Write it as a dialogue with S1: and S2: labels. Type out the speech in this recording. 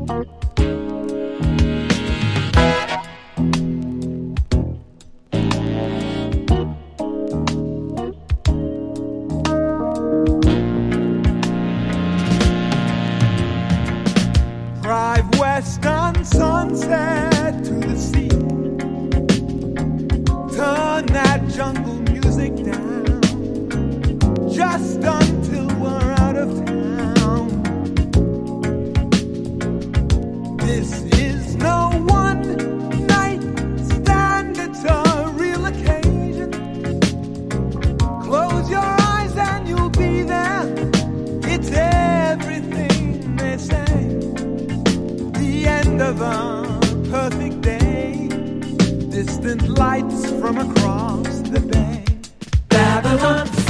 S1: Drive west on Sunset to the sea. Turn that jungle music down just until we're out of town. This is no one night stand, it's a real occasion. Close your eyes and you'll be there. It's everything they say. The end of a perfect day. Distant lights from across the bay. Babylon